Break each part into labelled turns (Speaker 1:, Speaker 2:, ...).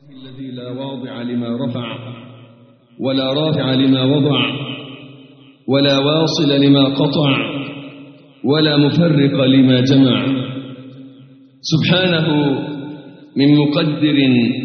Speaker 1: الذي لا واضع لما رفع ولا رافع لما وضع ولا واصل لما قطع ولا مفرق لما جمع، سبحانه من مقدر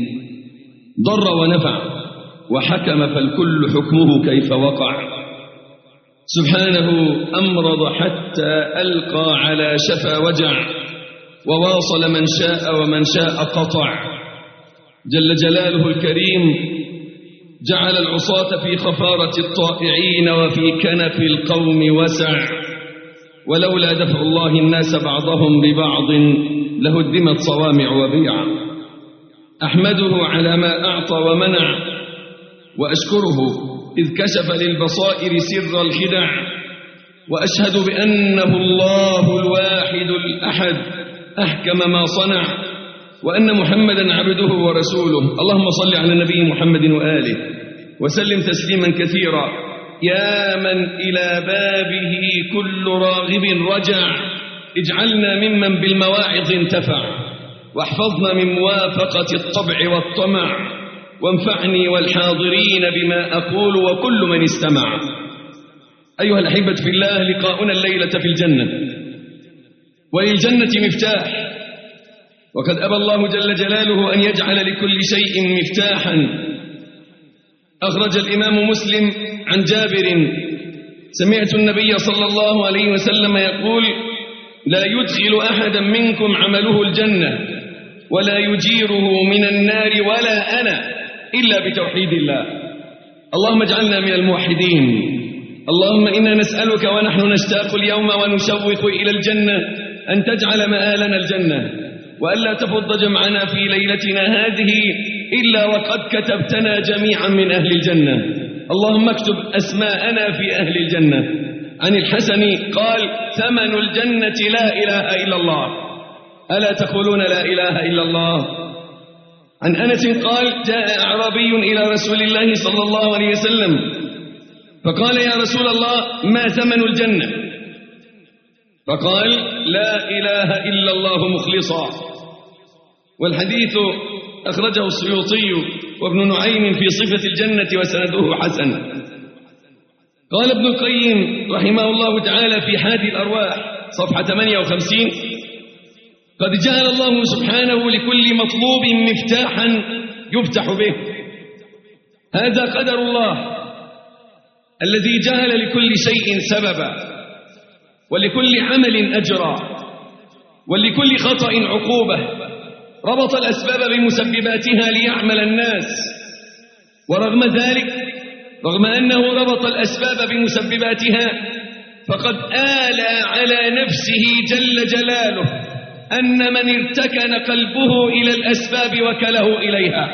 Speaker 1: ضر ونفع وحكم فالكل حكمه كيف وقع، سبحانه أمرض حتى ألقى على شفا وجع وواصل من شاء ومن شاء قطع، جل جلاله الكريم جعل العصاة في خفارة الطائعين وفي كنف القوم وسع، ولولا دفع الله الناس بعضهم ببعض لهدمت صوامع وبيع، أحمده على ما أعطى ومنع وأشكره إذ كشف للبصائر سر الخدع، وأشهد بأنه الله الواحد الأحد أحكم ما صنع، وأن محمدا عبده ورسوله. اللهم صل على النبي محمد وآله وسلم تسليما كثيرا. يا من إلى بابه كل راغب رجع، اجعلنا ممن بالمواعظ انتفع، واحفظنا من موافقة الطبع والطمع، وانفعني والحاضرين بما أقول وكل من استمع. أيها الأحبة في الله، لقاؤنا الليلة في الجنة، وللجنة مفتاح، وقد أبى الله جل جلاله أن يجعل لكل شيء مفتاحا. أخرج الإمام مسلم عن جابر: سمعت النبي صلى الله عليه وسلم يقول: لا يدخل أحدا منكم عمله الجنة ولا يجيره من النار ولا أنا إلا بتوحيد الله. اللهم اجعلنا من الموحدين. اللهم إنا نسألك ونحن نشتاق اليوم ونشوق إلى الجنة أن تجعل مآلنا الجنة، وألا تفض جمعنا في ليلتنا هذه إلا وقد كتبتنا جميعا من أهل الجنة. اللهم اكتب أسماءنا في أهل الجنة. عن الحسن قال: ثمن الجنة لا إله إلا الله. ألا تقولون لا إله إلا الله؟ عن أنس قال: جاء أعرابي إلى رسول الله صلى الله عليه وسلم فقال: يا رسول الله، ما ثمن الجنة؟ فقال: لا إله إلا الله مخلصا. والحديث أخرجه السيوطي وابن نعيم في صفة الجنة وسنده حسن. قال ابن القيم رحمه الله تعالى في حادي الأرواح صفحة 58: قد جعل الله سبحانه لكل مطلوب مفتاحا يفتح به. هذا قدر الله الذي جعل لكل شيء سببا، ولكل عمل أجرا، ولكل خطأ عقوبة. ربط الأسباب بمسبباتها ليعمل الناس، ورغم ذلك، رغم أنه ربط الأسباب بمسبباتها، فقد آلى على نفسه جل جلاله أن من ارتكن قلبه إلى الأسباب وكله إليها،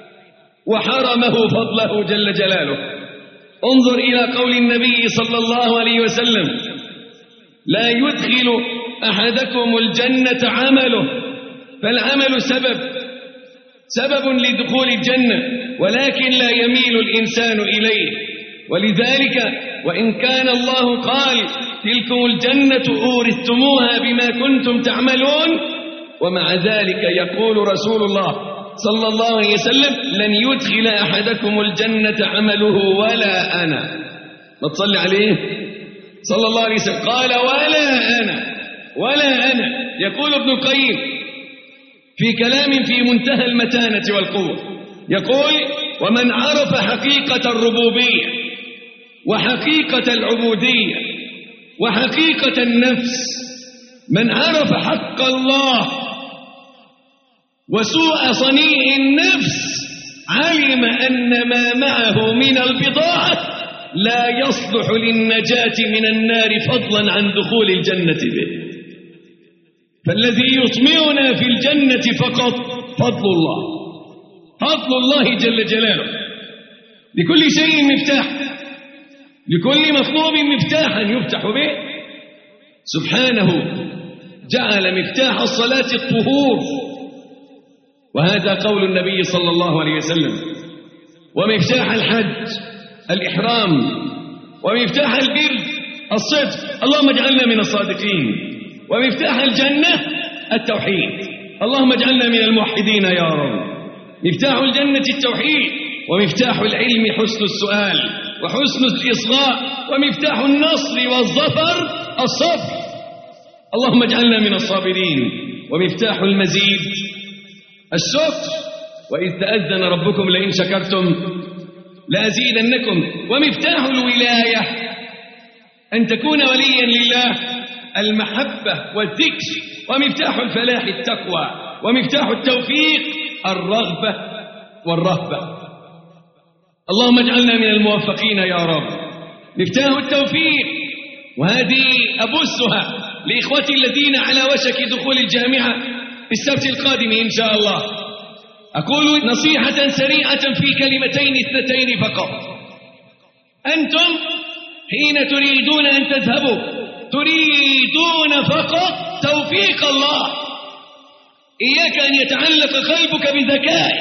Speaker 1: وحرمه فضله جل جلاله. انظر إلى قول النبي صلى الله عليه وسلم: لا يدخل أحدكم الجنة عمله. فالعمل سبب لدخول الجنة، ولكن لا يميل الإنسان إليه. ولذلك وإن كان الله قال: تلكم الجنة أورثتموها بما كنتم تعملون، ومع ذلك يقول رسول الله صلى الله عليه وسلم: لن يدخل أحدكم الجنة عمله ولا أنا. ما تصلي عليه صلى الله عليه وسلم؟ قال: ولا أنا. يقول ابن القيم في كلام في منتهى المتانة والقوة، يقول: ومن عرف حقيقة الربوبية وحقيقة العبودية وحقيقة النفس، من عرف حق الله وسوء صنيع النفس، علم أن ما معه من البضاعة لا يصلح للنجاة من النار فضلا عن دخول الجنة به. فالذي يطمئنا في الجنة فقط فضل الله جل جلاله. لكل شيء مفتاح، لكل مطلوب مفتاحا يفتح به. سبحانه جعل مفتاح الصلاة الطهور، وهذا قول النبي صلى الله عليه وسلم. ومفتاح الحج الإحرام، ومفتاح البر الصدق، اللهم اجعلنا من الصادقين. ومفتاح الجنة التوحيد، اللهم اجعلنا من الموحدين يا رب. مفتاح الجنة التوحيد، ومفتاح العلم حسن السؤال وحسن الإصغاء، ومفتاح النصر والظفر الصبر. اللهم اجعلنا من الصابرين. ومفتاح المزيد الشكر، وإذ تأذن ربكم لئن شكرتم لأزيدنكم. ومفتاح الولاية أن تكون وليا لله، المحبة والذكر. ومفتاح الفلاح التقوى، ومفتاح التوفيق الرغبة والرهبة. اللهم اجعلنا من الموفقين يا رب. مفتاح التوفيق، وهذه أبثها لإخوتي الذين على وشك دخول الجامعة في السبت القادم إن شاء الله. أقول نصيحة سريعة في كلمتين اثنتين فقط. أنتم حين تريدون أن تذهبوا تريدون فقط توفيق الله. إياك أن يتعلق قلبك بذكائك،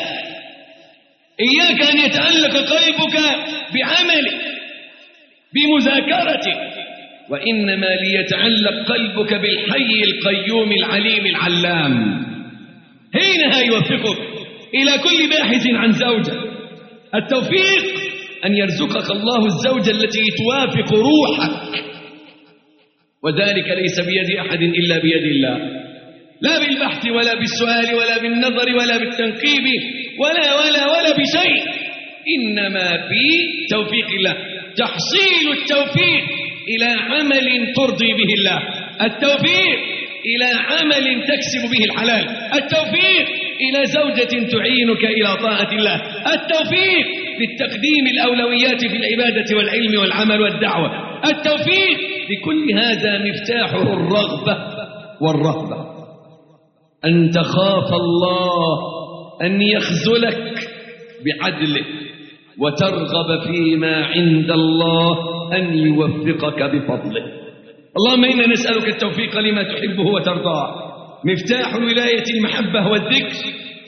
Speaker 1: إياك أن يتعلق قلبك بعملك بمذاكرتك، وإنما ليتعلق قلبك بالحي القيوم العليم العلام. حينها يوفقك إلى كل باحث عن زوجة. التوفيق أن يرزقك الله الزوجة التي توافق روحك، وذلك ليس بيد أحد إلا بيد الله، لا بالبحث ولا بالسؤال ولا بالنظر ولا بالتنقيب ولا بشيء، إنما بتوفيق الله. تحصيل التوفيق إلى عمل ترضي به الله، التوفيق إلى عمل تكسب به الحلال، التوفيق إلى زوجة تعينك إلى طاعة الله، التوفيق للتقديم الأولويات في العبادة والعلم والعمل والدعوة، التوفيق لكل هذا مفتاحه الرغبة والرهبة. أن تخاف الله أن يخذلك بعدله، وترغب فيما عند الله أن يوفقك بفضله. اللهم إنا نسألك التوفيق لما تحبه وترضاه. مفتاح الولاية المحبة والذكر،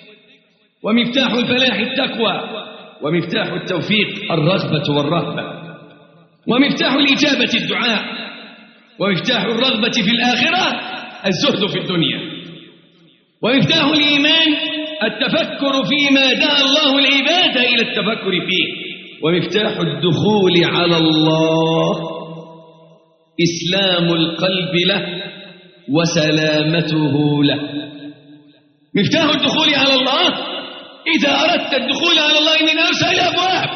Speaker 1: ومفتاح الفلاح التقوى، ومفتاح التوفيق الرغبة والرهبة، ومفتاح الإجابة الدعاء، ومفتاح الرغبة في الآخرة الزهد في الدنيا، ومفتاح الإيمان التفكر فيما دعا الله العباد إلى التفكر فيه، ومفتاح الدخول على الله إسلام القلب له وسلامته له. مفتاح الدخول على الله، إذا أردت الدخول على الله من أوسع الأبواب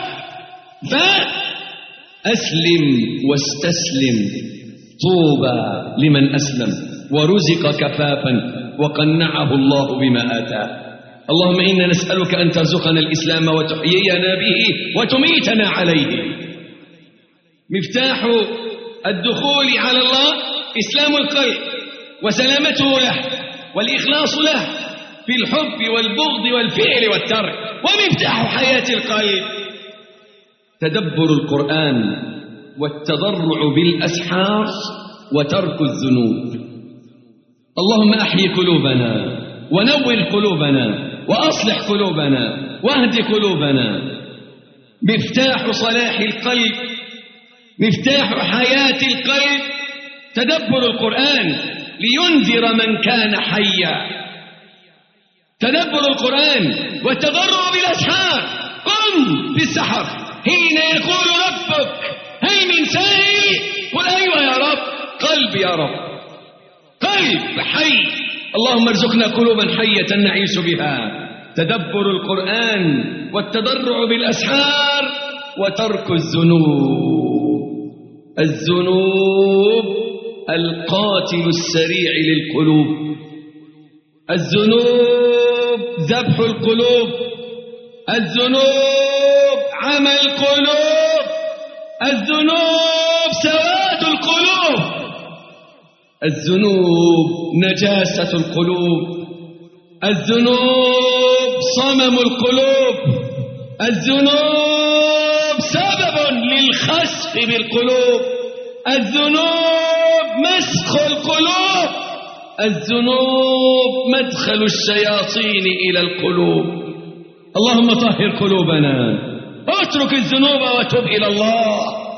Speaker 1: فأسلم واستسلم. طوبى لمن أسلم ورزق كفافا وقنعه الله بما آتاه. اللهم إنا نسألك أن ترزقنا الإسلام وتحيينا به وتميتنا عليه. مفتاح الدخول على الله إسلام القلب وسلامته له والإخلاص له في الحب والبغض والفعل والترك. ومفتاح حياة القلب تدبر القرآن والتضرع بالأسحار وترك الذنوب. اللهم أحيي قلوبنا ونور قلوبنا وأصلح قلوبنا واهد قلوبنا. مفتاح صلاح القلب، مفتاح حياة القلب تدبر القرآن لينذر من كان حيا. تدبر القرآن والتضرع بالأسحار. قم في السحر حين يقول ربك هل من سائل؟ قل أيوة يا رب، قلب يا رب، قلب حي. اللهم ارزقنا قلوبا حية نعيش بها. تدبر القرآن والتضرع بالأسحار وترك الذنوب. الذنوب القاتل السريع للقلوب، الذنوب ذبح القلوب، الذنوب عمى القلوب، الذنوب سواد القلوب، الذنوب نجاسة القلوب، الذنوب صمم القلوب، الذنوب سبب للخسف بالقلوب، الذنوب مسخ القلوب، الذنوب مدخل الشياطين إلى القلوب. اللهم طهر قلوبنا، اترك الذنوب وتب إلى الله.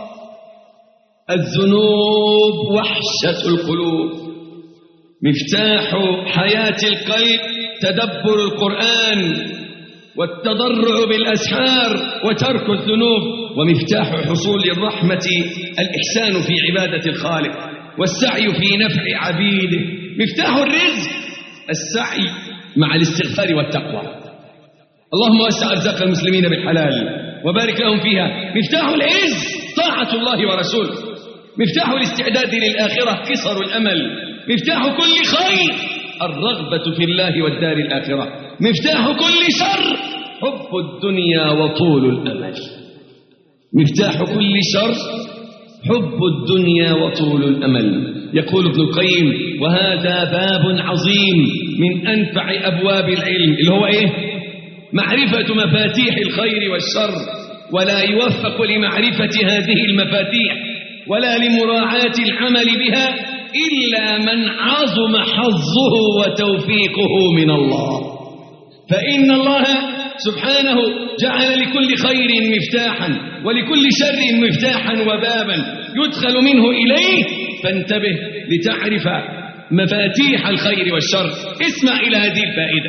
Speaker 1: الذنوب وحشة القلوب. مفتاح حياة القلب تدبر القرآن والتضرع بالأسحار وترك الذنوب. ومفتاح حصول الرحمة الإحسان في عبادة الخالق والسعي في نفع عبيده. مفتاح الرزق السعي مع الاستغفار والتقوى. اللهم وسع أرزاق المسلمين بالحلال وبارك لهم فيها. مفتاح العز طاعة الله ورسوله. مفتاح الاستعداد للآخرة قصر الأمل. مفتاح كل خير الرغبة في الله والدار الآخرة. مفتاح كل شر حب الدنيا وطول الأمل. مفتاح كل شر حب الدنيا وطول الأمل. يقول ابن القيم: وهذا باب عظيم من أنفع أبواب العلم، اللي هو إيه؟ معرفة مفاتيح الخير والشر، ولا يوفق لمعرفة هذه المفاتيح ولا لمراعاة العمل بها إلا من عظم حظه وتوفيقه من الله. فإن الله سبحانه جعل لكل خير مفتاحا ولكل شر مفتاحا وبابا يدخل منه إليه، فانتبه لتعرف مفاتيح الخير والشر. اسمع إلى هذه الفائدة.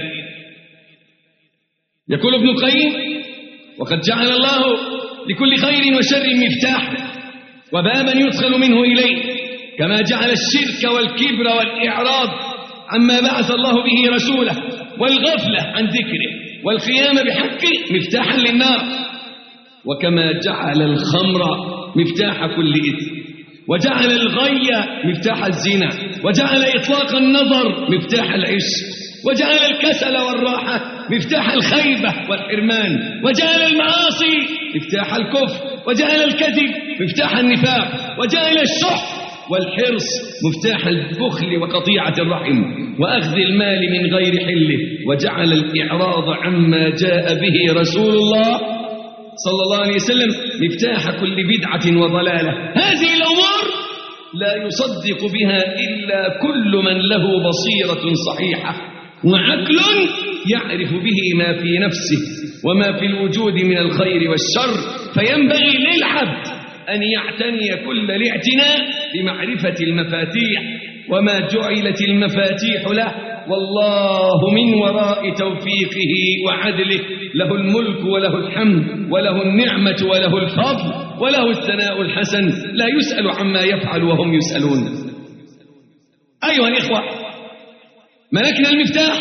Speaker 1: يقول ابن القيم: وقد جعل الله لكل خير وشر مفتاحا وبابا يدخل منه إليه، كما جعل الشرك والكبر والإعراض عما بعث الله به رسوله والغفلة عن ذكره والقيام بحقه مفتاحا للنار، وكما جعل الخمر مفتاح كل إثم، وجعل الغي مفتاح الزنا، وجعل إطلاق النظر مفتاح العشق، وجعل الكسل والراحة مفتاح الخيبة والحرمان، وجعل المعاصي مفتاح الكفر، وجعل الكذب مفتاح النفاق، وجعل الشح والحرص مفتاح البخل وقطيعة الرحم وأخذ المال من غير حله، وجعل الإعراض عما جاء به رسول الله صلى الله عليه وسلم مفتاح كل بدعة وضلالة. هذه الأمور لا يصدق بها إلا كل من له بصيرة صحيحة وعقل يعرف به ما في نفسه وما في الوجود من الخير والشر، فينبغي للعبد أن يعتني كل الاعتناء بمعرفة المفاتيح، وما جعلت المفاتيح له، والله من وراء توفيقه وعدله له الملك وله الحمد وله النعمة وله الفضل وله الثناء الحسن، لا يسأل عما يفعل وهم يسألون. أيها الإخوة، ملكنا المفتاح.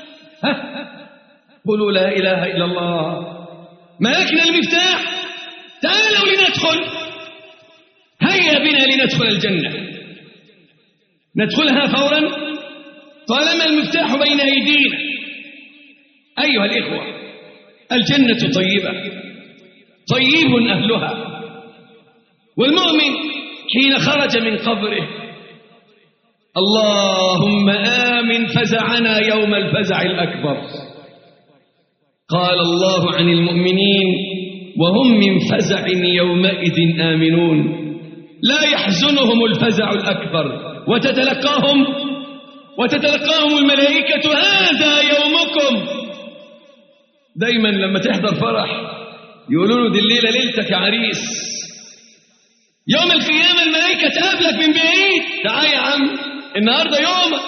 Speaker 1: قولوا لا إله إلا الله. ملكنا المفتاح. تعالوا لندخل. هيا بنا لندخل الجنة، ندخلها فورا طالما المفتاح بين أيدينا. أيها الإخوة، الجنة طيبة، طيب أهلها. والمؤمن حين خرج من قبره: اللهم آمن فزعنا يوم الفزع الأكبر. قال الله عن المؤمنين: وهم من فزع يومئذ آمنون، لا يحزنهم الفزع الأكبر، وتتلقاهم الملائكة: هذا يومكم. دايما لما تحضر فرح يقولوا له: دي الليلة ليلتك يا عريس. يوم القيامة الملائكة تقابلك من بعيد: تعال يا عم، النهاردة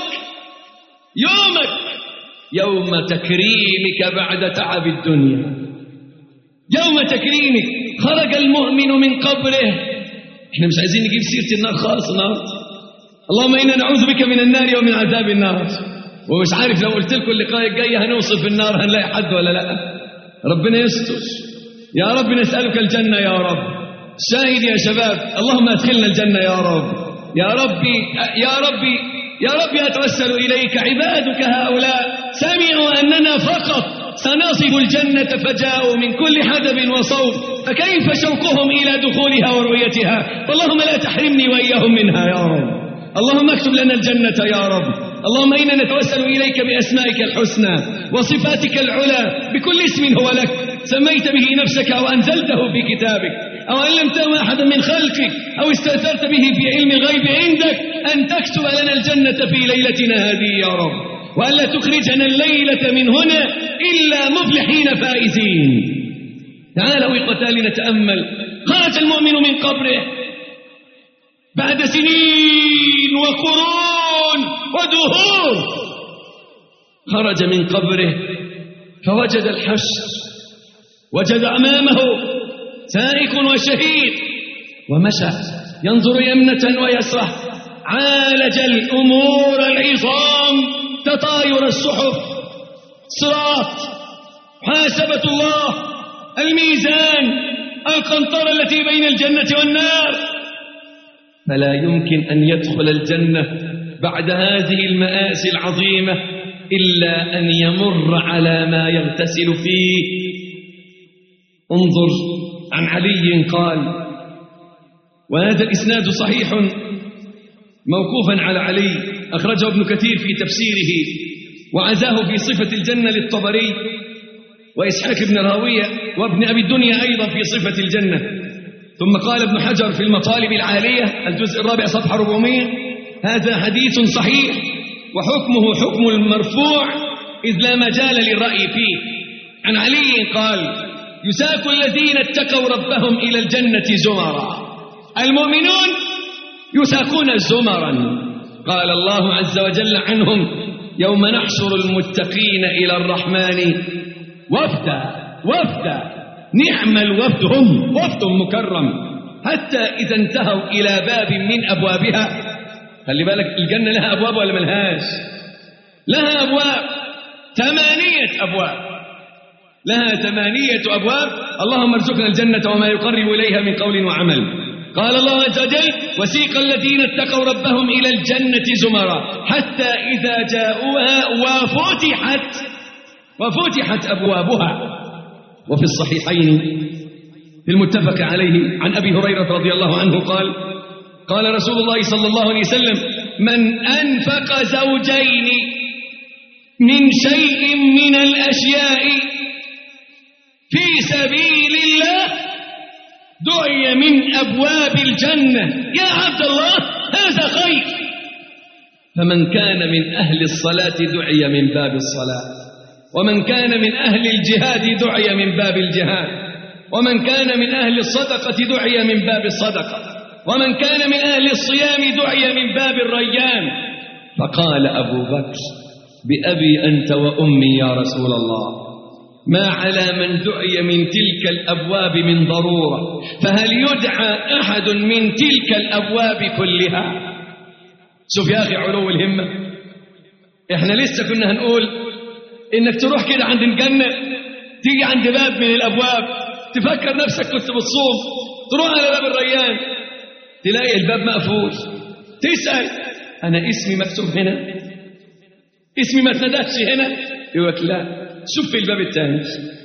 Speaker 1: يوم تكريمك بعد تعب الدنيا، يوم تكريمك. خرج المؤمن من قبره. احنا مش عايزين نجيب سيرة النار خالص النهارده. اللهم إنا نعوذ بك من النار ومن عذاب النار. ومش عارف لو قلت لكم اللقاء الجاي هنوصف النار هنلاقي حد ولا لا. ربنا يستر يا رب. نسألك الجنة يا رب. شاهد يا شباب، اللهم ادخلنا الجنة يا رب. يا ربي يا ربي يا ربي، أتوسل إليك. عبادك هؤلاء سمعوا أننا فقط سنصف الجنة فجاءوا من كل حدب وصوب، فكيف شوقهم إلى دخولها ورؤيتها؟ اللهم لا تحرمني وإياهم منها يا رب. اللهم اكتب لنا الجنة يا رب. اللهم إنا نتوسل إليك بأسمائك الحسنى وصفاتك العلى، بكل اسم هو لك سميت به نفسك أو أنزلته في كتابك أو علمته أحدا من خلقك أو استأثرت به في علم الغيب عندك، أن تكتب لنا الجنة في ليلتنا هذه يا رب، وألا تخرجنا الليلة من هنا إلا مفلحين فائزين. تعالوا إخوتان لنتأمل. خرج المؤمن من قبره بعد سنين وقرون ودهور. خرج من قبره فوجد الحشر، وجد أمامه سائق وشهيد، ومشى ينظر يمنة ويسرة، عالج الأمور العظام، تطاير الصحف، صراط، محاسبة الله، الميزان، القنطرة التي بين الجنة والنار. فلا يمكن أن يدخل الجنة بعد هذه المآسي العظيمة إلا أن يمر على ما يغتسل فيه. انظر عن علي قال، وهذا الإسناد صحيح موقوفا على علي، أخرجه ابن كثير في تفسيره، وعزاه في صفة الجنة للطبري وإسحاق بن راوية وابن أبي الدنيا أيضا في صفة الجنة. ثم قال ابن حجر في المطالب العالية الجزء الرابع صفحة 400: هذا حديث صحيح وحكمه حكم المرفوع إذ لا مجال للرأي فيه. عن علي قال: يساق الذين اتقوا ربهم إلى الجنة زمرا، المؤمنون يساقون زمرا. قال الله عز وجل عنهم: يوم نحشر المتقين إلى الرحمن وفدا نعم الوفد، هم وفد مكرم، حتى إذا انتهوا إلى باب من أبوابها. خلي بالك، الجنة لها أبواب ولا ملهاش؟ لها أبواب، 8 أبواب، لها 8 أبواب. اللهم ارزقنا الجنة وما يقرب إليها من قول وعمل. قال الله عز وجل: وسيق الذين اتقوا ربهم إلى الجنة زمرا حتى إذا جاءوها وفتحت أبوابها. وفي الصحيحين في المتفق عليه عن أبي هريرة رضي الله عنه قال: قال رسول الله صلى الله عليه وسلم: من أنفق زوجين من شيء من الأشياء في سبيل الله دعي من أبواب الجنة. يا عبد الله، هذا خير. فمن كان من أهل الصلاة دعي من باب الصلاة، ومن كان من أهل الجهاد دعي من باب الجهاد، ومن كان من أهل الصدقة دعي من باب الصدقة، ومن كان من أهل الصيام دعي من باب الريان. فقال أبو بكر: بأبي أنت وأمي يا رسول الله، ما على من دعي من تلك الأبواب من ضرورة، فهل يدعى أحد من تلك الأبواب كلها؟ شوف يا أخي علو الهمة. إحنا لسه كنا هنقول إنك تروح كده عند الجنة، تيجي عند باب من الأبواب، تفكر نفسك كنت بتصوم، تروح على باب الريان تلاقي الباب مقفول، تسأل: أنا اسمي مكتوب هنا؟ اسمي ما اتندهش هنا؟ يقول لك: لا، شوف في الباب الثاني.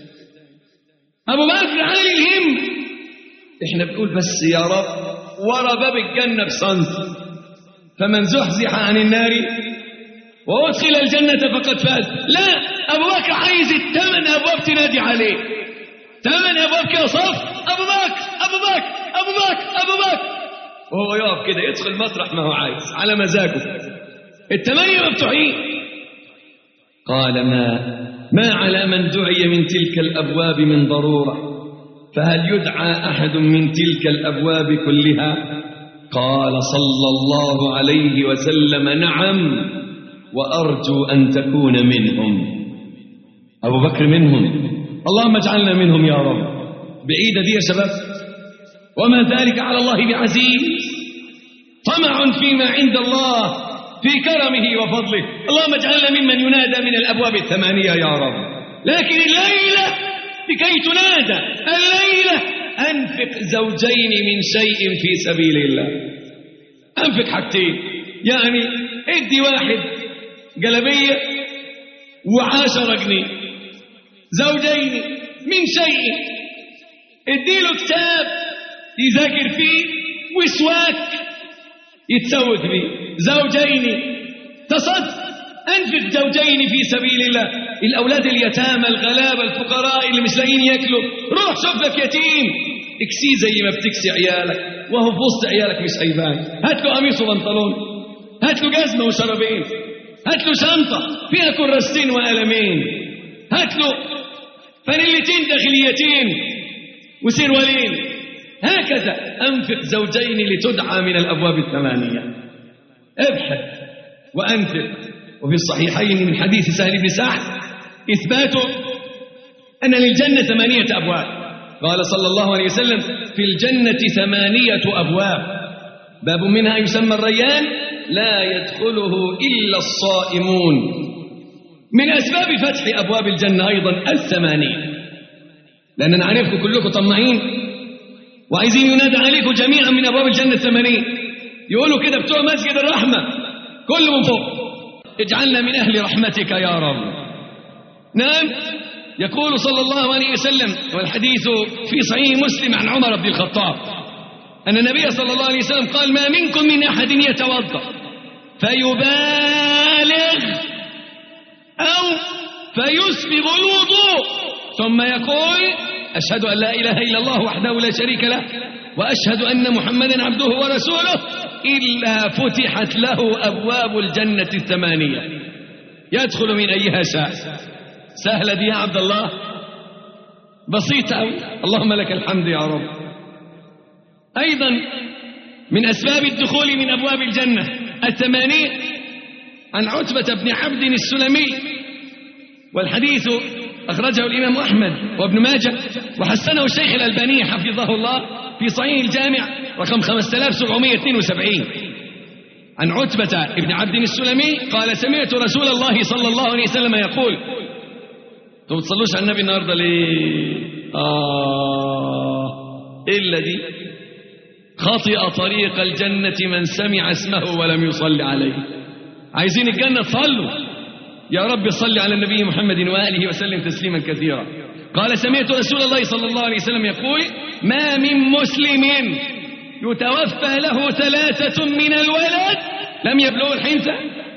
Speaker 1: أبو بكر عالي الهم. إحنا بنقول بس يا رب ورا باب الجنة بصنف، فمن زحزح عن النار وأدخل الجنة فقد فاز. لا، أبو بكر عايز 8 أبواب تنادي عليه، 8 أبواب كده صف: أبو بكر أبو بكر أبو بكر أبو بكر، وهو يقف كده يدخل مطرح ما هو عايز على مزاجه. 8 مفتوحين. قال: ما على من دعي من تلك الأبواب من ضرورة، فهل يدعى أحد من تلك الأبواب كلها؟ قال صلى الله عليه وسلم: نعم، وأرجو أن تكون منهم. أبو بكر منهم، اللهم اجعلنا منهم يا رب. بعيدة دي يا شباب، وما ذلك على الله بعزيز. طمع فيما عند الله في كرمه وفضله. اللهم اجعلنا ممن ينادى من الأبواب 8 يا رب. لكن الليلة لكي تنادى الليلة: أنفق زوجين من شيء في سبيل الله. أنفق حاجتين، يعني ادي واحد جلبية و10 جنيه، زوجين من شيء، اديله كتاب يذاكر فيه وسواك يتسود فيه، زوجين تصدق. أنفق زوجين في سبيل الله. الأولاد اليتامى الغلابة الفقراء اللي مش لاقيين ياكلوا، روح شوف لك يتيم اكسيه زي ما بتكسي عيالك، وهو في وسط عيالك مش هيبان. هات له قميص وبنطلون، هات له جزمة وشرابين، هات له شنطة فيها كراستين وقلمين، هات له فانيلتين داخليتين وسروالين. هكذا أنفق زوجين لتدعى من الأبواب 8. ابحث وأنفق. وفي الصحيحين من حديث سهل بن سعد إثبات أن للجنة 8 أبواب. قال صلى الله عليه وسلم: في الجنة 8 أبواب، باب منها يسمى الريان لا يدخله إلا الصائمون. من أسباب فتح أبواب الجنة أيضا 8، لأننا نعرفكم كلكم طماعين وعايزين ينادى عليكم جميعا من أبواب الجنة 80. يقولوا كده بتوع مسجد الرحمة كل من فوق: اجعلنا من أهل رحمتك يا رب. نعم، يقول صلى الله عليه وسلم، والحديث في صحيح مسلم عن عمر بن الخطاب، أن النبي صلى الله عليه وسلم قال: ما منكم من أحد يتوضأ فيبالغ أو فيسبغ الوضوء ثم يقول: أشهد أن لا إله إلا الله وحده لا شريك له وأشهد أن محمدا عبده ورسوله، إلا فتحت له أبواب الجنة 8 يدخل من أيها شاء. سهلة دي يا عبد الله، بسيطة أوي. اللهم لك الحمد يا رب. أيضا من أسباب الدخول من أبواب الجنة 8 عن عتبة بن عبد السلمي، والحديث أخرجه الإمام أحمد وابن ماجه وحسنه الشيخ الألباني حفظه الله في صحيح الجامع رقم 5772. عن عتبة بن عبد السلمي قال: سمعت رسول الله صلى الله عليه وسلم يقول. انتوا بتصلوش على النبي النهارده ليه؟ إلا دي خطئ طريق الجنة من سمع اسمه ولم يصلي عليه. عايزين الجنة تصلوا، يا رب صل على النبي محمد وآله وسلم تسليما كثيرا. قال: سمعت رسول الله صلى الله عليه وسلم يقول: ما من مسلم يتوفى له 3 من الولد لم يبلغوا الحنثى.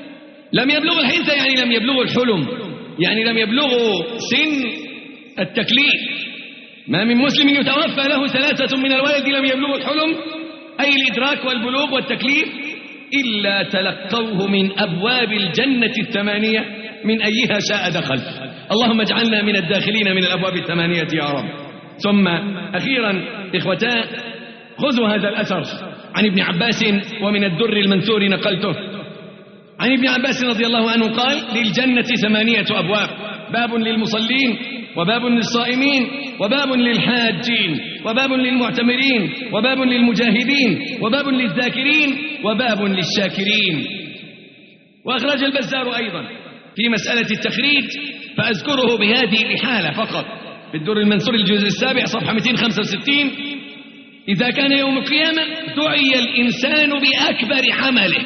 Speaker 1: لم يبلغوا الحنثى يعني لم يبلغوا الحلم، يعني لم يبلغوا سن التكليف. ما من مسلم يتوفى له 3 من الولد لم يبلغوا الحلم، أي الإدراك والبلوغ والتكليف، إلا تلقوه من أبواب الجنة 8 من أيها شاء دخل. اللهم اجعلنا من الداخلين من الأبواب 8 يا رب. ثم أخيرا إخوتان، خذوا هذا الأثر عن ابن عباس ومن الدر المنثور نقلته عن ابن عباس رضي الله عنه قال: للجنة 8 أبواب، باب للمصلين وباب للصائمين وباب للحاجين وباب للمعتمرين وباب للمجاهدين وباب للذاكرين وباب للشاكرين. وأخرج البزار أيضا في مسألة التخريج، فأذكره بهذه الإحالة فقط في الدر المنثور الجزء 7 صفحة 265: إذا كان يوم القيامة دعي الإنسان بأكبر عمله،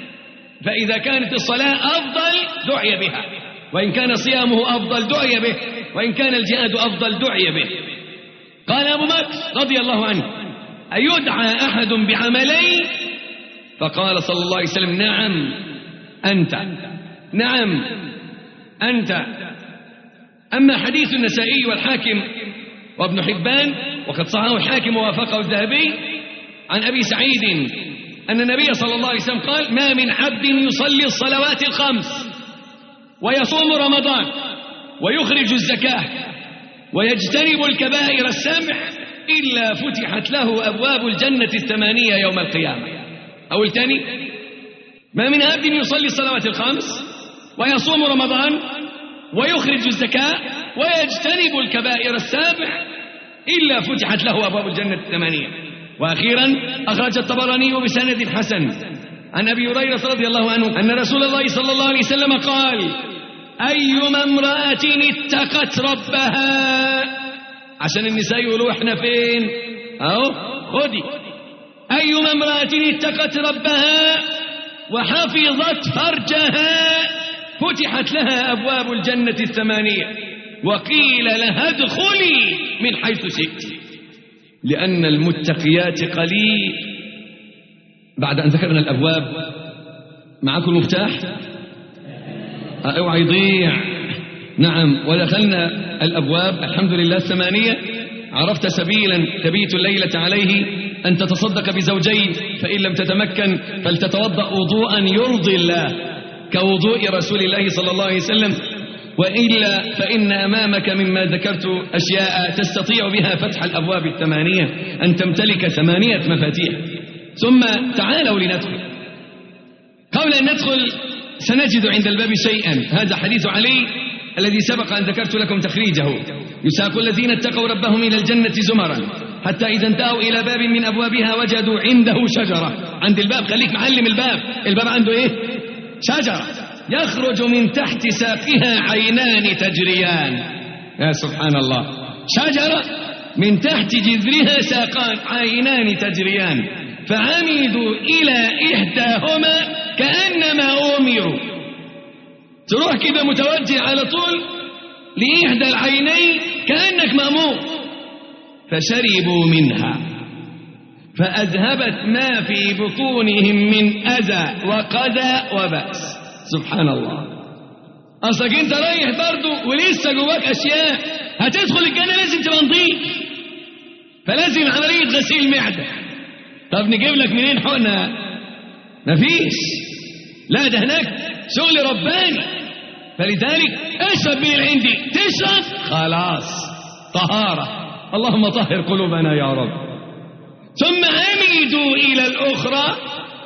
Speaker 1: فإذا كانت الصلاة أفضل دعي بها، وإن كان صيامه أفضل دعي به، وإن كان الجهاد أفضل دعي به. قال أبو بكر رضي الله عنه: أيدعى أحد بعملين؟ فقال صلى الله عليه وسلم: نعم أنت، نعم أنت. أما حديث النسائي والحاكم وابن حبان وقد صححه الحاكم ووافقه الذهبي عن أبي سعيد أن النبي صلى الله عليه وسلم قال: ما من عبد يصلي الصلوات الخمس ويصوم رمضان ويخرج الزكاة ويجتنب الكبائر السبع إلا فتحت له أبواب الجنة 8 يوم القيامة. أو الثاني: ما من عبد يصلي الصلوات الخمس ويصوم رمضان ويخرج الزكاة ويجتنب الكبائر السبع إلا فتحت له أبواب الجنة 8. وأخيرا أخرج الطبراني بسند حسن عن أبي هريرة رضي الله عنه أن رسول الله صلى الله عليه وسلم قال: أيما امرأة اتقت ربها، عشان النساء يقولوا احنا فين، أهو خدي، أيما امرأة اتقت ربها وحفظت فرجها فتحت لها أبواب الجنة 8 وقيل لها ادخلي من حيث شئت. لأن المتقيات قليل. بعد أن ذكرنا الأبواب، معكم المفتاح؟ اوعى يضيع. نعم، ودخلنا الأبواب الحمد لله 8. عرفت سبيلا تبيت الليلة عليه أن تتصدق بزوجين، فإن لم تتمكن فلتتوضأ وضوءا يرضي الله كوضوء رسول الله صلى الله عليه وسلم، وإلا فإن أمامك مما ذكرت أشياء تستطيع بها فتح الأبواب 8، أن تمتلك 8 مفاتيح. ثم تعالوا لندخل. قبل أن ندخل سنجد عند الباب شيئا. هذا حديث علي الذي سبق أن ذكرت لكم تخريجه: يساق الذين اتقوا ربهم إلى الجنة زمرا حتى إذا انتهوا إلى باب من أبوابها وجدوا عنده شجرة. عند الباب، خليك معلم الباب عنده إيه؟ شجرة يخرج من تحت ساقها عينان تجريان. يا سبحان الله، شجرة من تحت جذرها ساقان عينان تجريان، فعمدوا إلى إحداهما كأنما أمروا. تروح كده متوجه على طول لإحدى العينين كأنك مأمور، فشربوا منها فأذهبت ما في بطونهم من أذى وقذى وبأس. سبحان الله. أصلك أنت رايح برضه ولسه جواك أشياء، هتدخل الجنة لازم تبقى نظيف، فلازم عملية غسيل معدة. طب نجيب لك منين حقنة؟ مفيش. لا، ده هناك شغل رباني. فلذلك اشرب من العندي، تشرب خلاص طهارة. اللهم طهر قلوبنا يا رب. ثم عمدوا إلى الأخرى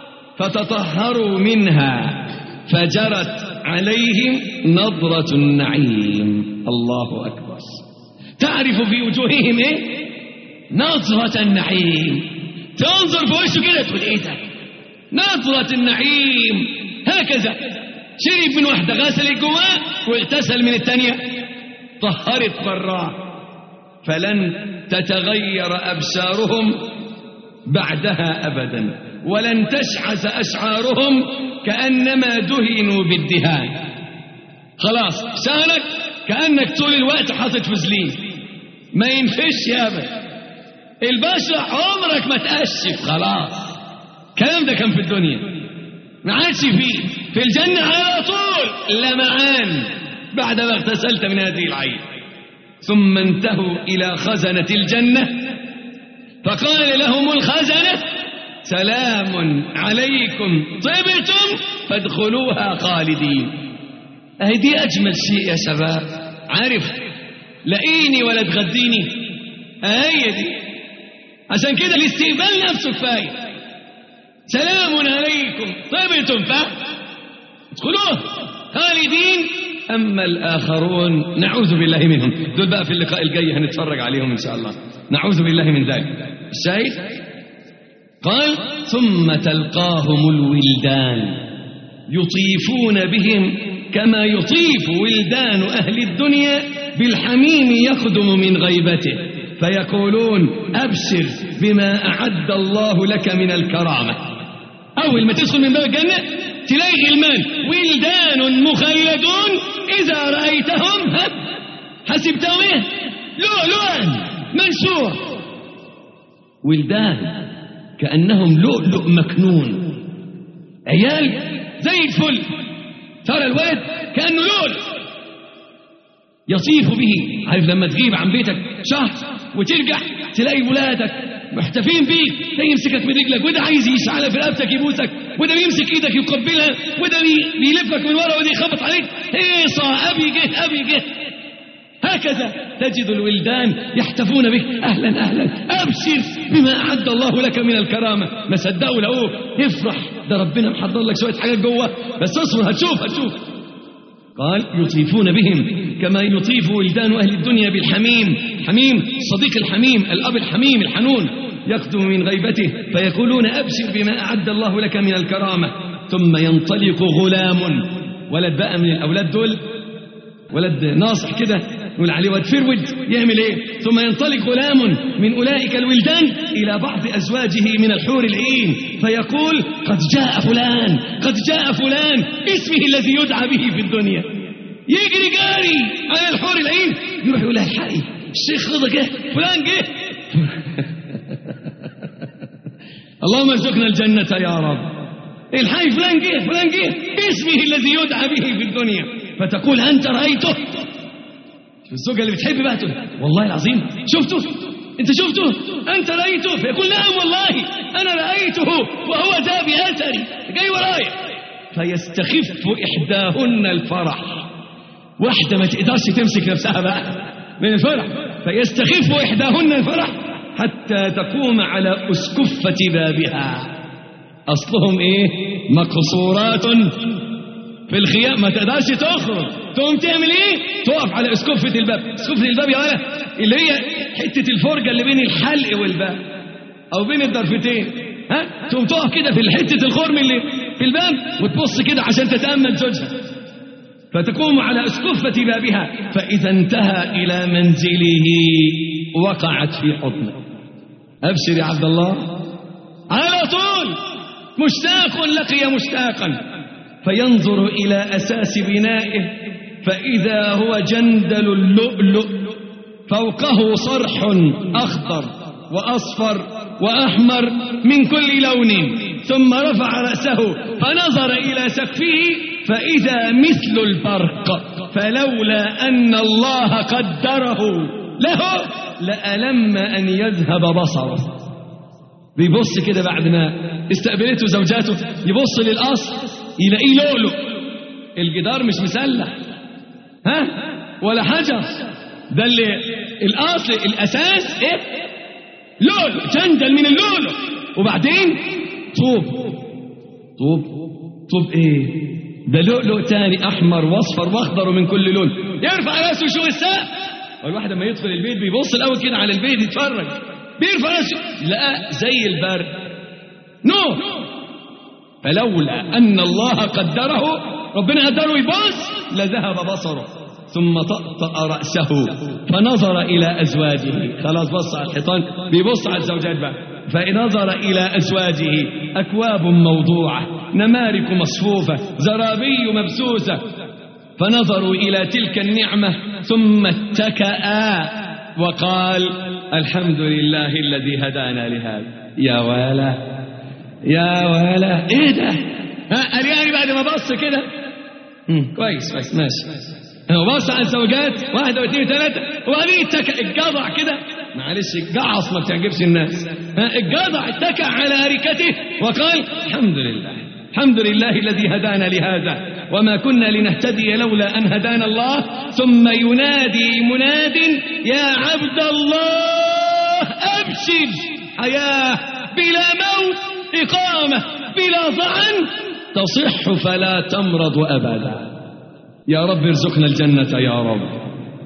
Speaker 1: فتطهروا منها فجرت عليهم نضرة النعيم. الله أكبر. تعرف في وجوههم إيه؟ نضرة النعيم. تنظر في وشه كده تقول إيه ده؟ نضرة النعيم. هكذا شرب من واحدة، غسل الجواه واغتسل من الثانية، طهرت براه، فلن تتغير أبشارهم بعدها أبدا، ولن تشعث أشعارهم كأنما دهنوا بالدهان. خلاص شعرك كأنك طول الوقت حاطط فازلين، ما ينفش يا أبدا. البشرة عمرك ما تقشف. خلاص الكلام ده كان في الدنيا، ما عادش فيه. في الجنة على طول لمعان بعد ما اغتسلت من هذه العين. ثم انتهوا إلى خزنة الجنة فقال لهم الخزنة: سلام عليكم طبتم فادخلوها خالدين. دي أجمل شيء يا شباب. عارف، لاقيني ولا تغديني، هي دي. عشان كده الاستقبال نفسه كفاية. سلام عليكم طبتم فادخلوها خالدين. أما الآخرون نعوذ بالله منهم، دول بقى في اللقاء الجاي هنتفرج عليهم إن شاء الله، نعوذ بالله من ذلك. الشاهد قال: ثم تلقاهم الولدان يطيفون بهم كما يطيف ولدان أهل الدنيا بالحميم يخدم من غيبته، فيقولون: أبشر بما أعد الله لك من الكرامة. أول ما تدخل من باب الجنة تلاقي غلمان ولدان مخلدون إذا رأيتهم حسبتهم إيه؟ لؤلؤا منثورا. ولدان كأنهم لؤلؤ مكنون، عيال زي الفل. ترى الولد كأنه لؤلؤ يطيف به. عارف لما تغيب عن بيتك شهر وترجع تلاقي ولادك محتفين بيك، ده يمسكك من رجلك، وده عايز يشعلها في رقبتك يبوسك، وده بيمسك ايدك يقبلها، وده بيلفك من ورا، وده يخبط عليك: هيصة أبي جه أبي جه. هكذا تجد الولدان يحتفون بك: أهلا أهلا، أبشر بما أعد الله لك من الكرامة. ما صدقوا لقوه، افرح، ده ربنا محضر لك شوية حاجات جوه، بس اصبر هتشوف. قال: يطيفون بهم كما يطيف ولدان أهل الدنيا بالحميم. حميم صديق الحميم، الأب الحميم الحنون، يخدم من غيبته، فيقولون: أبشر بما أعد الله لك من الكرامة. ثم ينطلق غلام، ولد بقى من الأولاد دول، ولد ناصح كده نقول عليه واد فرود، يعمل ايه؟ ثم ينطلق غلام من أولئك الولدان إلى بعض أزواجه من الحور العين، فيقول: قد جاء فلان، قد جاء فلان، اسمه الذي يدعى به في الدنيا. يجري جاري على الحور العين، يروح يقول: الحقي الشيخ رضا جه، فلان جه. اللهم ارزقنا الجنة يا رب. الحقي فلان جه، فلان جه، اسمه الذي يدعى به في الدنيا. فتقول: أنت رأيته؟ الزوجة اللي بتحب بقى تقول: والله العظيم شفته؟ أنت شفته؟ أنت رأيته؟ فيقول: نعم والله أنا رأيته وهو ذا بأثري جاي ورايا. فيستخف إحداهن الفرح. واحدة ما تقدرش تمسك نفسها بقى من الفرح، فيستخف إحداهن الفرح حتى تقوم على أسكفة بابها. أصلهم إيه؟ مقصورات في الخيام، ما تقدرش تخرج، تقوم تعمل ايه؟ تقف على اسكفة الباب. اسكفة الباب يا ولد اللي هي حتة الفرجة اللي بين الحلق والباب او بين الضرفتين، ها؟ تقوم تقف كده في حتة الخرم اللي في الباب وتبص كده عشان تتأمل زوجها، فتقوم على اسكفة بابها، فإذا انتهى إلى منزله وقعت في حضنه. أبشر يا عبد الله، على طول مشتاق لقي مشتاقا، فينظر إلى أساس بنائه فإذا هو جندل اللؤلؤ، فوقه صرح أخضر وأصفر وأحمر من كل لون، ثم رفع رأسه فنظر إلى سقفه فإذا مثل البرق، فلولا أن الله قدره له لألم أن يذهب بصره. بيبص كده بعد ما استقبلته زوجاته، يبص للقصر يلاقيه لؤلؤ، الجدار مش مسلح ها ولا حجر، ده اللي الأصل الأساس إيه؟ لؤلؤ، جندل من اللؤلؤ، وبعدين طوب. طوب طوب إيه؟ ده لؤلؤ تاني أحمر وأصفر وأخضر ومن كل لون. يرفع راسه يشوف السقف، والواحد لما يدخل البيت بيبص الأول كده على البيت يتفرج، بيرفع راسه لقى زي البرد نور. فلولا أن الله قدره، ربنا قدره يبص لذهب بصره، ثم طأطأ رأسه فنظر إلى أزواجه. خلاص بص على الحيطان، بيبص على الزوجات بقى، فنظر إلى أزواجه، أكواب موضوعة، نمارق مصفوفة، زرابي مبسوسة، فنظروا إلى تلك النعمة ثم اتكأ وقال الحمد لله الذي هدانا لهذا. يا ولا يا ولا ايه ده؟ قال يعني بعد ما بص كده كويس ماشي، هو بص على الزوجات 1 و2 و3 وبعدين اتكأ، الجضع كده، معلش الجعص ما بتعجبش الناس، الجضع اتكأ على أريكته وقال الحمد لله الذي هدانا لهذا وما كنا لنهتدي لولا أن هدانا الله. ثم ينادي مناد يا عبد الله أبشر، حياة بلا موت، إقامة بلا ضعن، تصح فلا تمرض أبدا. يا رب ارزقنا الجنة يا رب.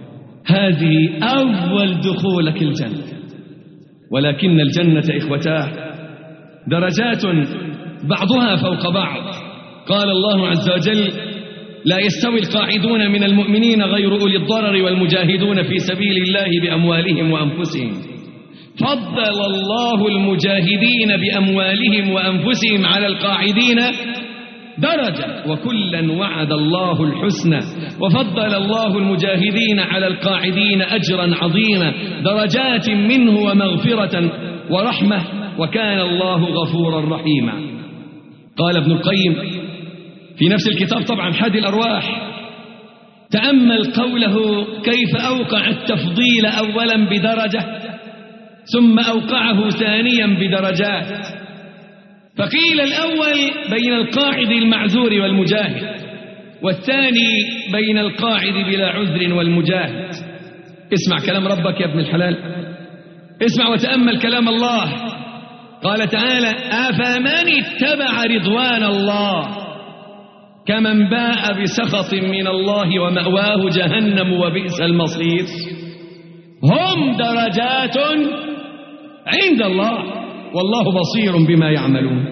Speaker 1: هذه أول دخولك الجنة، ولكن الجنة إخوتاه درجات بعضها فوق بعض. قال الله عز وجل لا يستوي القاعدون من المؤمنين غير أولي الضرر والمجاهدون في سبيل الله بأموالهم وأنفسهم. فضل الله المجاهدين بأموالهم وأنفسهم على القاعدين درجة، وكلا وعد الله الحسنى، وفضل الله المجاهدين على القاعدين أجرا عظيما، درجات منه ومغفرة ورحمة، وكان الله غفورا رحيما. قال ابن القيم في نفس الكتاب طبعا حادي الأرواح، تأمل قوله كيف أوقع التفضيل أولا بدرجة ثم أوقعه ثانيا بدرجات. فقيل الأول بين القاعد المعذور والمجاهد، والثاني بين القاعد بلا عذر والمجاهد. اسمع كلام ربك يا ابن الحلال، اسمع وتأمل كلام الله. قال تعالى أفمن اتبع رضوان الله كمن باء بسخط من الله ومأواه جهنم وبئس المصير. هم درجات عند الله والله بصير بما يعملون.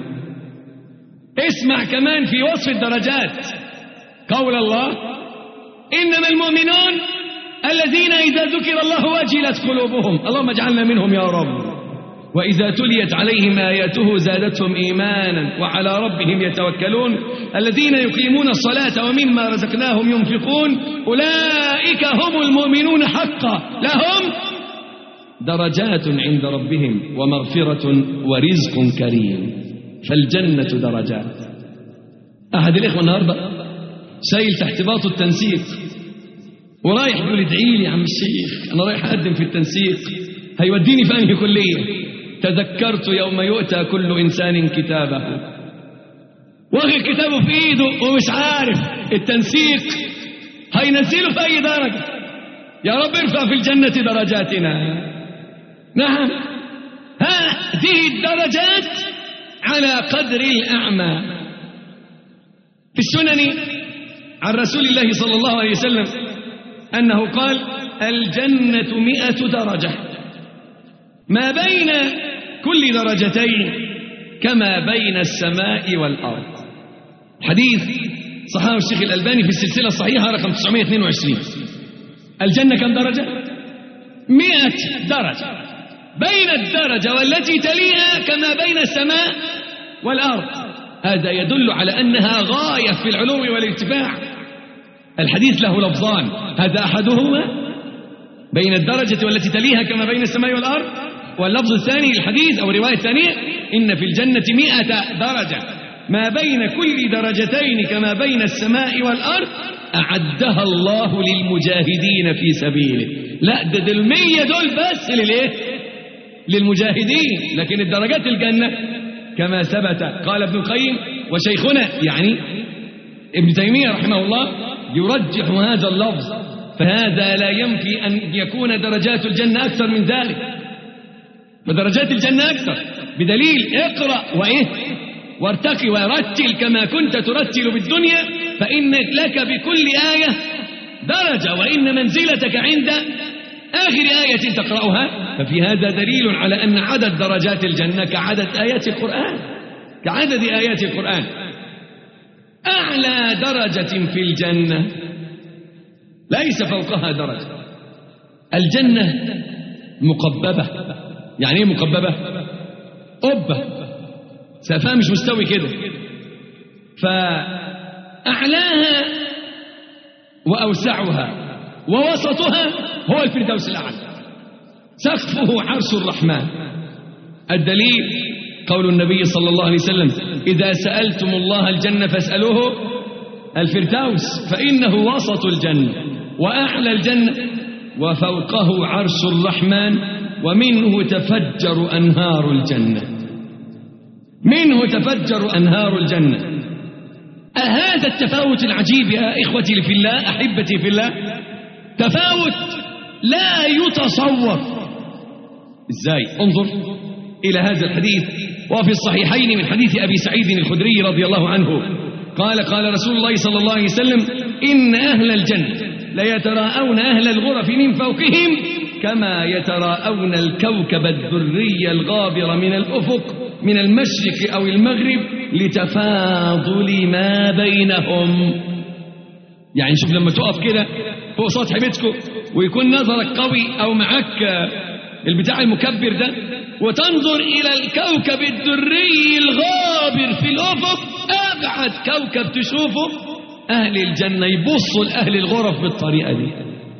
Speaker 1: اسمع كمان في وصف الدرجات قول الله إنما المؤمنون الذين إذا ذكر الله وجلت قلوبهم، اللهم اجعلنا منهم يا رب، وإذا تليت عليهم آياته زادتهم إيمانا وعلى ربهم يتوكلون، الذين يقيمون الصلاة ومما رزقناهم ينفقون، أولئك هم المؤمنون حقا، لهم درجات عند ربهم ومغفرة ورزق كريم. فالجنة درجات. أحد الإخوة النهاردة شايل تحت باطه التنسيق ورايح يقول ادعي لي يا عم الشيخ أنا رايح أقدم في التنسيق، هيوديني في أنهي كلية؟ تذكرت يوم يؤتى كل إنسان كتابه، واخد كتابه في إيده ومش عارف التنسيق هينزله في أي درجة. يا رب ارفع في الجنة درجاتنا. نعم، هذه الدرجات على قدر الأعمال. في السنن عن رسول الله صلى الله عليه وسلم أنه قال: الجنة 100 درجة، ما بين كل درجتين كما بين السماء والأرض. حديث صححه الشيخ الألباني في السلسلة الصحيحة رقم 922. الجنة كم درجة؟ 100 درجة، بين الدرجة والتي تليها كما بين السماء والأرض. هذا يدل على أنها غاية في العلو والارتفاع. الحديث له لفظان، هذا أحدهما بين الدرجة والتي تليها كما بين السماء والأرض، واللفظ الثاني الحديث أو الرواية الثانية: إن في الجنة 100 درجة، ما بين كل درجتين كما بين السماء والأرض، أعدها الله للمجاهدين في سبيله. لا، ده 100 دول بس للمجاهدين، لكن الدرجات الجنة كما ثبت. قال ابن القيم وشيخنا يعني ابن تيمية رحمه الله يرجح هذا اللفظ، فهذا لا ينفي أن يكون درجات الجنة أكثر من ذلك، فدرجات الجنة أكثر بدليل: اقرأ وارتقي ورتل كما كنت ترتل بالدنيا، فإن لك بكل آية درجة، وإن منزلتك عند آخر آية تقرأها. ففي هذا دليل على أن عدد درجات الجنة كعدد آيات القرآن. أعلى درجة في الجنة ليس فوقها درجة. الجنة مقببة. يعني ايه مقببة؟ قبة سقفها مش مستوي كده، فأعلاها وأوسعها ووسطها هو الفردوس الأعلى، سقفه عرش الرحمن. الدليل قول النبي صلى الله عليه وسلم: إذا سألتم الله الجنة فاسألوه الفردوس، فإنه وسط الجنة وأعلى الجنة وفوقه عرش الرحمن، ومنه تفجر أنهار الجنة. هذا التفاوت العجيب يا إخوتي في الله، أحبتي في الله، تفاوت لا يتصور. إزاي؟ انظر إلى هذا الحديث، وفي الصحيحين من حديث أبي سعيد الخدري رضي الله عنه قال رسول الله صلى الله عليه وسلم: إن أهل الجنة ليتراءون أهل الغرف من فوقهم كما يتراءون الكوكب الدري الغابر من الأفق من المشرق أو المغرب لتفاضل ما بينهم. يعني شوف لما تقف كده فوق سطح بيتكم ويكون نظرك قوي أو معك البتاع المكبر ده، وتنظر إلى الكوكب الدري الغابر في الأفق، أبعد كوكب تشوفه، أهل الجنة يبصوا لأهل الغرف بالطريقة دي.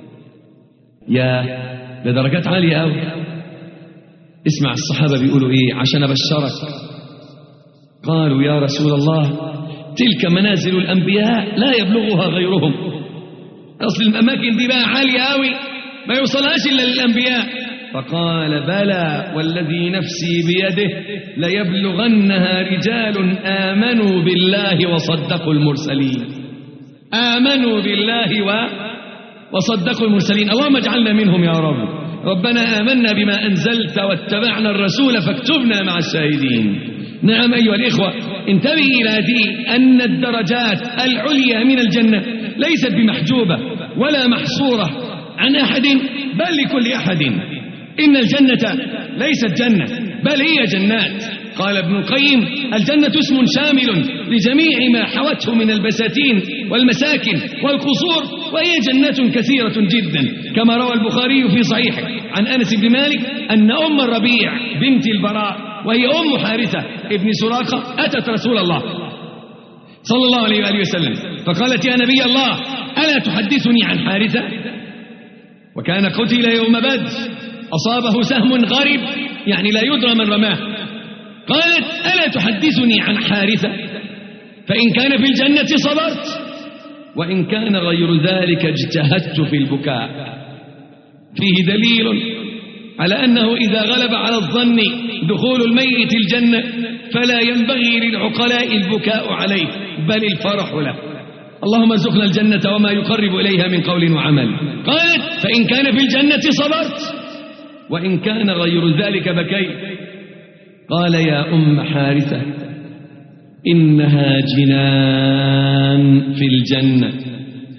Speaker 1: يا لدرجات عالية أوي. اسمع الصحابة بيقولوا إيه عشان أبشرك. قالوا: يا رسول الله، تلك منازل الأنبياء لا يبلغها غيرهم. أصل الأماكن دي بقى عالية أوي ما يوصلهاش إلا للأنبياء. فقال: بلى والذي نفسي بيده ليبلغنها رجال آمنوا بالله وصدقوا المرسلين. آمنوا بالله وصدقوا المرسلين. اللهم اجعلنا منهم يا رب. ربنا آمنا بما أنزلت واتبعنا الرسول فاكتبنا مع الشاهدين. نعم أيها الإخوة، انتبه إلى دي، أن الدرجات العليا من الجنة ليست بمحجوبة ولا محصورة عن أحد، بل لكل أحد. إن الجنة ليست جنة بل هي جنات. قال ابن القيم: الجنة اسم شامل لجميع ما حوته من البساتين والمساكن والقصور، وهي جنات كثيرة جدا، كما روى البخاري في صحيحه عن أنس بن مالك أن أم الربيع بنت البراء وهي أم حارثة ابن سراقة أتت رسول الله صلى الله عليه وآله وسلم فقالت: يا نبي الله، ألا تحدثني عن حارثة؟ وكان قتل يوم بدر، أصابه سهم غريب يعني لا يدرى من رماه. قالت: ألا تحدثني عن حارثة؟ فإن كان في الجنة صبرت، وإن كان غير ذلك اجتهدت في البكاء. فيه دليل على أنه إذا غلب على الظن دخول الميت الجنة فلا ينبغي للعقلاء البكاء عليه بل الفرح له. اللهم ارزقنا الجنة وما يقرب إليها من قول وعمل. قالت: فإن كان في الجنة صبرت، وإن كان غير ذلك بكيت. قال: يا أم حارثة، إنها جنان في الجنة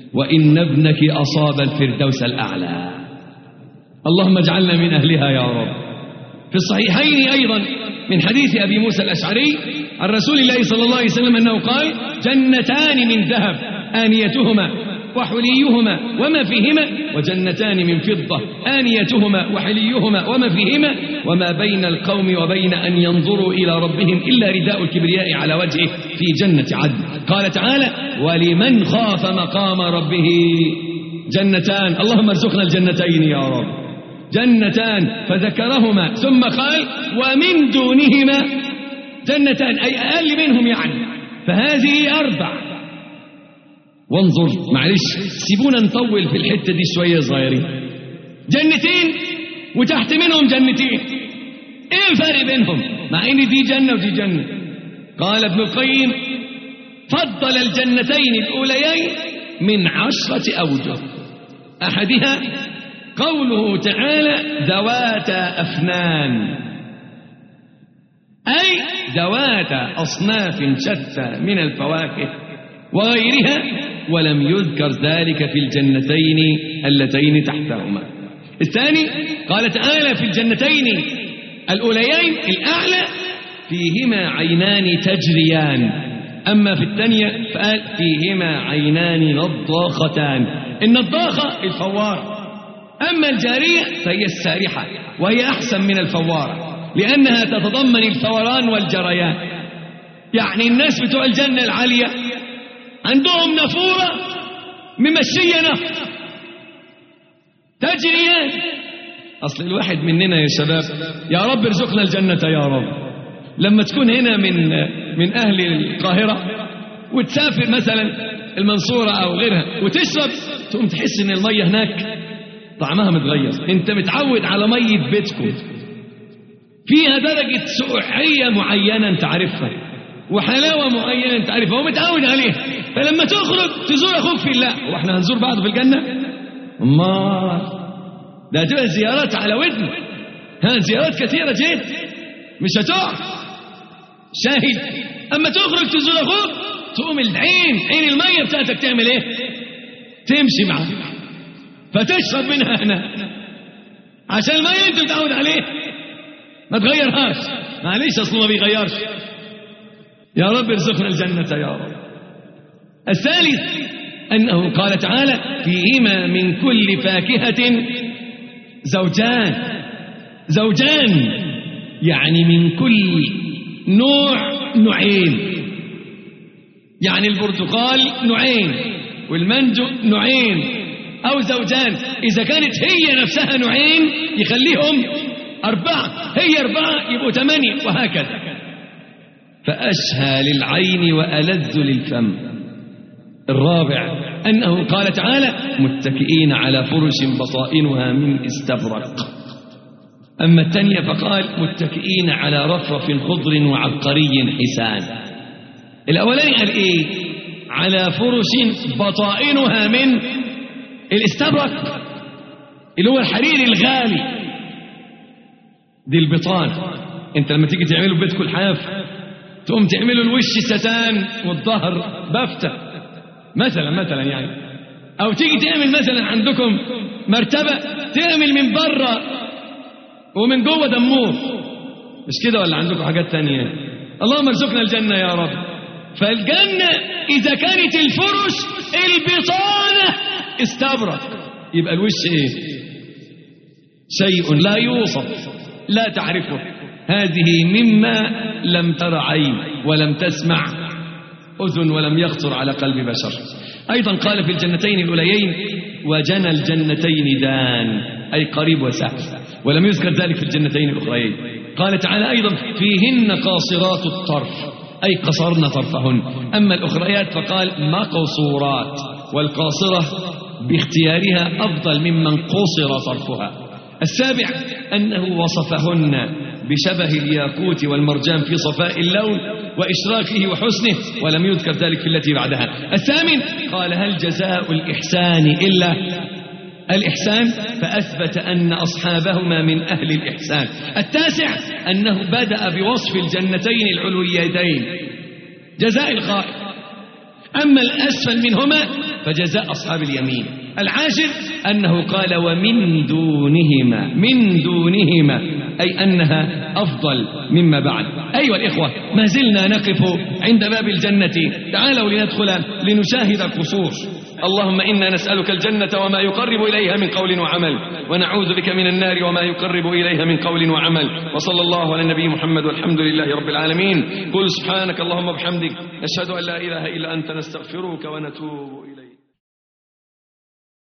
Speaker 1: وإن ابنك أصاب الفردوس الأعلى. اللهم اجعلنا من أهلها يا رب. في الصحيحين أيضا من حديث أبي موسى الأشعري عن رسول الله صلى الله عليه وسلم أنه قال: جنتان من ذهب آنيتهما وحليهما وما فيهما، وجنتان من فضة آنيتهما وحليهما وما فيهما، وما بين القوم وبين أن ينظروا إلى ربهم إلا رداء الكبرياء على وجهه في جنة عدن. قال تعالى: ولمن خاف مقام ربه جنتان. اللهم ارزقنا الجنتين يا رب. جنتان فذكرهما ثم قال: ومن دونهما جنتان، أي أقل منهم يعني، فهذه 4. وانظر، معلش سيبونا نطول في الحتة دي شوية صغيرين. جنتين وتحت منهم جنتين، ايه الفرق بينهم مع ان دي جنة ودي جنة؟ قال ابن القيم: فضل الجنتين الأوليين من 10 أوجه. أحدها قوله تعالى: ذواتا أفنان، أي ذواتا أصناف شتى من الفواكه وغيرها، ولم يذكر ذلك في الجنتين اللتين تحتهما. الثاني قال تعالى: في الجنتين الأوليين الأعلى فيهما عينان تجريان. أما في الثانية فقال: فيهما عينان نضاختان. النضاخة الفوارة، أما الجارية فهي السارحة، وهي أحسن من الفوارة لأنها تتضمن الفوران والجريان. يعني الناس بتوع الجنة العالية عندهم نافورة ممشية نهر تجريان. أصل الواحد مننا يا شباب، يا رب ارزقنا الجنة يا رب، لما تكون هنا من أهل القاهرة وتسافر مثلا المنصورة أو غيرها وتشرب، تقوم تحس إن المية هناك طعمها متغير. انت متعود على مية بيتكم فيها درجة سقوعية معينة انت عارفها وحلاوة معينة انت عارفها ومتعود عليها، فلما تخرج تزور أخوك في الله. واحنا هنزور بعض في الجنة؟ ده هتبقى زيارات على ودن، زيارات كثيرة جدا مش هتقع. شاهد، أما تخرج تزور أخوك تقوم عين المية بتاعتك تعمل ايه؟ تمشي معاك فتشرب منها هنا عشان المية انت متعود عليه ما تغيرهاش. معليش اصله ما بيغيرش. يا رب ارزقنا الجنة يا رب. الثالث أنه قال تعالى: فيهما من كل فاكهة زوجان، يعني من كل نوع نوعين. يعني البرتقال نوعين والمانجو نوعين أو زوجان. إذا كانت هي نفسها نوعين يخليهم 4، هي 4 يبقوا 8 وهكذا. فأشهى للعين وألذ للفم. الرابع أنه قال تعالى: متكئين على فرش بطائنها من استبرق. أما الثانية فقال: متكئين على رفرف خضر وعبقري حسان. الأولاني قال إيه؟ على فرش بطائنها من الاستبرق اللي هو الحرير الغالي. دي البطان. انت لما تيجي تعملوا في بيتكم الحاف تقوم تعملوا الوش ستان والظهر بفتة مثلا يعني، او تيجي تعمل مثلا عندكم مرتبة تعمل من بره ومن جوه دموع، مش كده ولا عندكم حاجات تانية؟ اللهم ارزقنا الجنة يا رب. فالجنة إذا كانت الفرش البطانة استبرق يبقى الوش ايه؟ شيء لا يوصف لا تعرفه. هذه مما لم تر عين ولم تسمع أذن ولم يخطر على قلب بشر. أيضا قال في الجنتين الأوليين: وجنى الجنتين دان، أي قريب وسهل، ولم يذكر ذلك في الجنتين الأخريين. قال تعالى أيضا: فيهن قاصرات الطرف، أي قصرن طرفهن. أما الأخريات فقال: مقصورات، والقاصرة باختيارها أفضل ممن قصر طرفها. السابع أنه وصفهن بشبه الياقوت والمرجان في صفاء اللون وإشراكه وحسنه، ولم يذكر ذلك في التي بعدها. الثامن قال: هل جزاء الإحسان إلا الإحسان، فأثبت أن أصحابهما من أهل الإحسان. التاسع أنه بدأ بوصف الجنتين العلويتين جزاء الخائف، أما الأسفل منهما فجزاء أصحاب اليمين. العاشر أنه قال ومن دونهما، من دونهما أي أنها أفضل مما بعد. أيها الإخوة، ما زلنا نقف عند باب الجنة، تعالوا لندخل لنشاهد القصور. اللهم إنا نسألك الجنة وما يقرب إليها من قول وعمل، ونعوذ بك من النار وما يقرب إليها من قول وعمل. وصلى الله على النبي محمد والحمد لله رب العالمين. قل سبحانك اللهم وبحمدك، نشهد أن لا إله إلا أنت، نستغفرك ونتوب إليك.